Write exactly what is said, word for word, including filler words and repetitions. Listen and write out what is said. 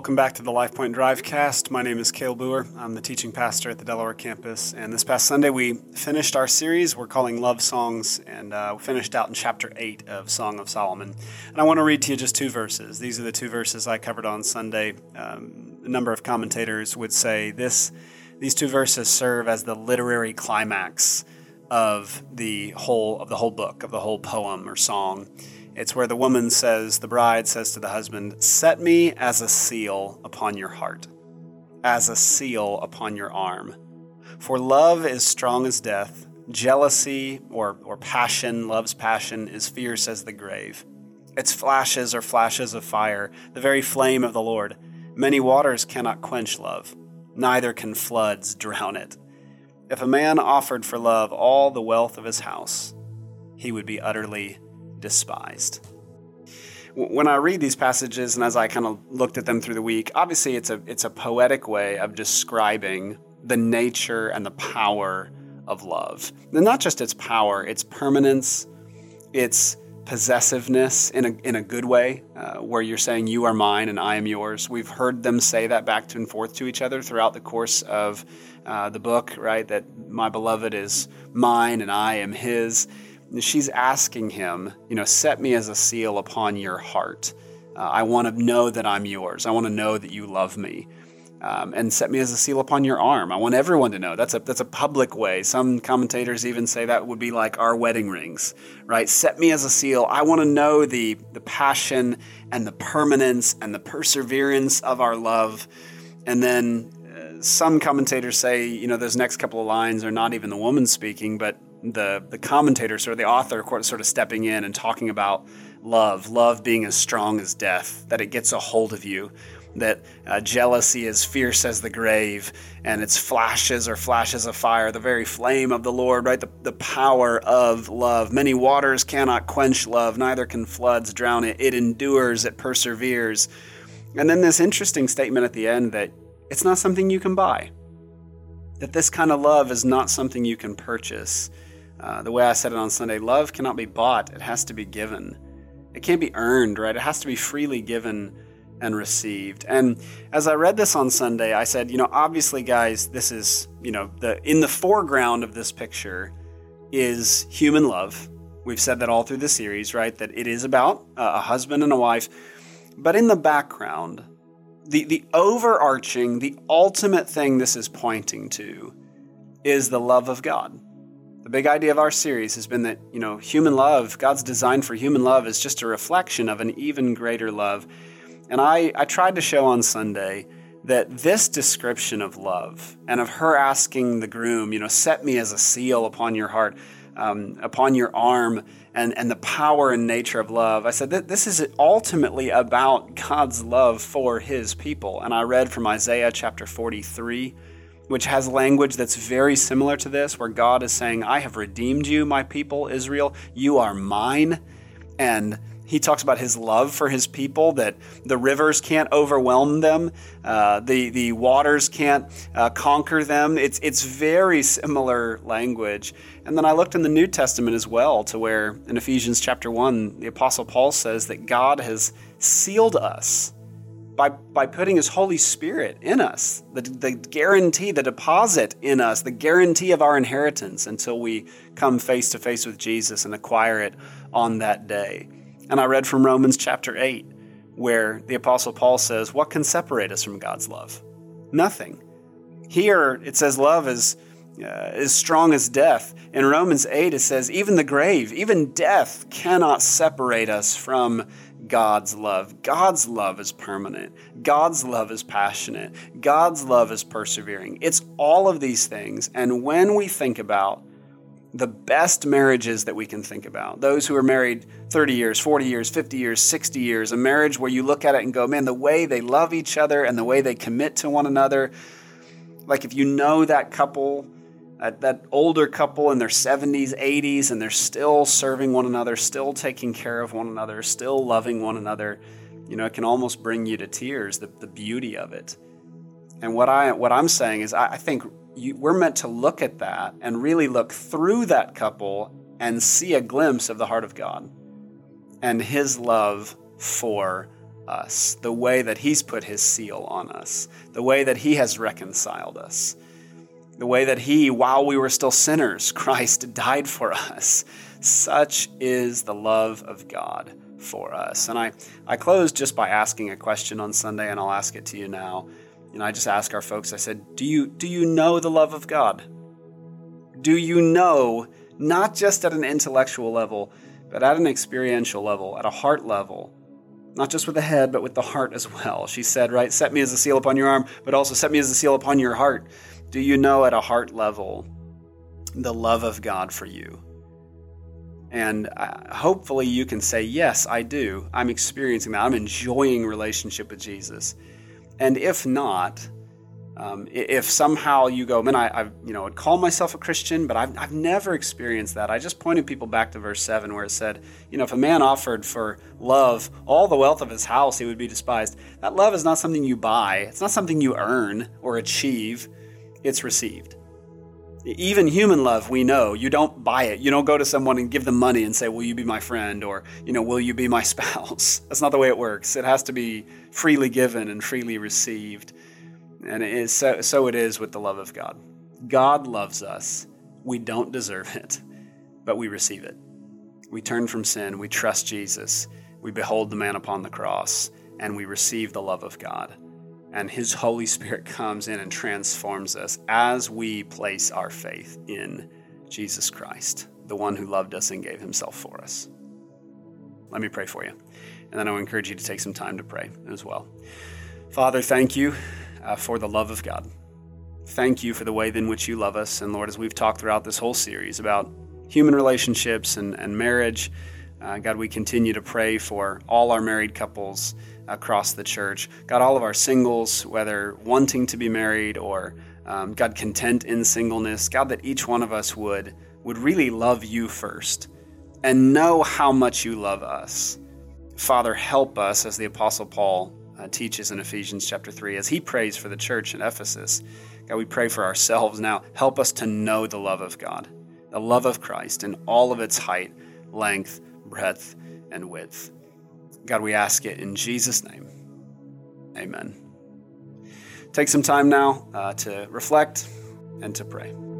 Welcome back to the LifePoint Drivecast. My name is Cale Boer. I'm the teaching pastor at the Delaware campus. And this past Sunday, we finished our series we're calling Love Songs, and uh, we finished out in chapter eight of Song of Solomon. And I want to read to you just two verses. These are the two verses I covered on Sunday. Um, a number of commentators would say this: these two verses serve as the literary climax of the whole of the whole book, of the whole poem or song. It's where the woman says, the bride says to the husband, "Set me as a seal upon your heart, as a seal upon your arm. For love is strong as death, jealousy or, or passion, love's passion, is fierce as the grave. Its flashes are flashes of fire, the very flame of the Lord. Many waters cannot quench love, neither can floods drown it. If a man offered for love all the wealth of his house, he would be utterly despised." When I read these passages and as I kind of looked at them through the week, obviously it's a it's a poetic way of describing the nature and the power of love. And not just its power, its permanence, its possessiveness in a in a good way, uh, where you're saying you are mine and I am yours. We've heard them say that back and forth to each other throughout the course of uh, the book, right? That my beloved is mine and I am his. She's asking him, you know, set me as a seal upon your heart. Uh, I want to know that I'm yours. I want to know that you love me. Um, and set me as a seal upon your arm. I want everyone to know. That's a that's a public way. Some commentators even say that would be like our wedding rings, right? Set me as a seal. I want to know the, the passion and the permanence and the perseverance of our love. And then uh, some commentators say, you know, those next couple of lines are not even the woman speaking, but the the commentators or the author sort of stepping in and talking about love, love being as strong as death, that it gets a hold of you, that uh, jealousy is fierce as the grave, and its flashes are flashes of fire, the very flame of the Lord, right? The, the power of love. Many waters cannot quench love, neither can floods drown it. It endures, it perseveres. And then this interesting statement at the end that it's not something you can buy, that this kind of love is not something you can purchase. Uh, the way I said it on Sunday, love cannot be bought. It has to be given. It can't be earned, right? It has to be freely given and received. And as I read this on Sunday, I said, you know, obviously, guys, this is, you know, the in the foreground of this picture is human love. We've said that all through the series, right? That it is about a husband and a wife. But in the background, the, the overarching, the ultimate thing this is pointing to is the love of God. The big idea of our series has been that, you know, human love, God's design for human love is just a reflection of an even greater love. And I, I tried to show on Sunday that this description of love and of her asking the groom, you know, set me as a seal upon your heart, um, upon your arm, and, and the power and nature of love. I said that this is ultimately about God's love for his people. And I read from Isaiah chapter forty-three, which has language that's very similar to this, where God is saying, I have redeemed you, my people, Israel. You are mine. And he talks about his love for his people, that the rivers can't overwhelm them. Uh, the, the waters can't uh, conquer them. It's, it's very similar language. And then I looked in the New Testament as well, to where in Ephesians chapter one, the Apostle Paul says that God has sealed us By, by putting his Holy Spirit in us, the, the guarantee, the deposit in us, the guarantee of our inheritance until we come face to face with Jesus and acquire it on that day. And I read from Romans chapter eight, where the Apostle Paul says, what can separate us from God's love? Nothing. Here it says love is uh, as strong as death. In Romans eight it says even the grave, even death cannot separate us from God's love. God's love is permanent. God's love is passionate. God's love is persevering. It's all of these things. And when we think about the best marriages that we can think about, those who are married thirty years, forty years, fifty years, sixty years, a marriage where you look at it and go, man, the way they love each other and the way they commit to one another, like if you know that couple, that, that older couple in their seventies, eighties, and they're still serving one another, still taking care of one another, still loving one another, you know, it can almost bring you to tears, the, the beauty of it. And what, I, what I'm saying is I, I think you, we're meant to look at that and really look through that couple and see a glimpse of the heart of God and his love for us, the way that he's put his seal on us, the way that he has reconciled us, the way that he, while we were still sinners, Christ died for us. Such is the love of God for us. And I, I closed just by asking a question on Sunday, and I'll ask it to you now. And I just asked our folks, I said, do you, do you know the love of God? Do you know, not just at an intellectual level, but at an experiential level, at a heart level, not just with the head, but with the heart as well? She said, right, set me as a seal upon your arm, but also set me as a seal upon your heart. Do you know at a heart level the love of God for you? And uh, hopefully you can say, yes, I do. I'm experiencing that. I'm enjoying relationship with Jesus. And if not, um, if somehow you go, man, I, I you know, would call myself a Christian, but I've, I've never experienced that. I just pointed people back to verse seven where it said, you know, if a man offered for love all the wealth of his house, he would be despised. That love is not something you buy. It's not something you earn or achieve. It's received. Even human love, we know, you don't buy it. You don't go to someone and give them money and say, will you be my friend? Or, you know, will you be my spouse? That's not the way it works. It has to be freely given and freely received. And it is so, so it is with the love of God. God loves us. We don't deserve it, but we receive it. We turn from sin. We trust Jesus. We behold the man upon the cross, and we receive the love of God. And his Holy Spirit comes in and transforms us as we place our faith in Jesus Christ, the one who loved us and gave himself for us. Let me pray for you. And then I will encourage you to take some time to pray as well. Father, thank you uh, for the love of God. Thank you for the way in which you love us. And Lord, as we've talked throughout this whole series about human relationships and, and marriage, uh, God, we continue to pray for all our married couples across the church. God, all of our singles, whether wanting to be married or um, God, content in singleness. God, that each one of us would, would really love you first and know how much you love us. Father, help us, as the Apostle Paul uh, teaches in Ephesians chapter three, as he prays for the church in Ephesus. God, we pray for ourselves now. Help us to know the love of God, the love of Christ in all of its height, length, breadth, and width. God, we ask it in Jesus' name. Amen. Take some time now uh, to reflect and to pray.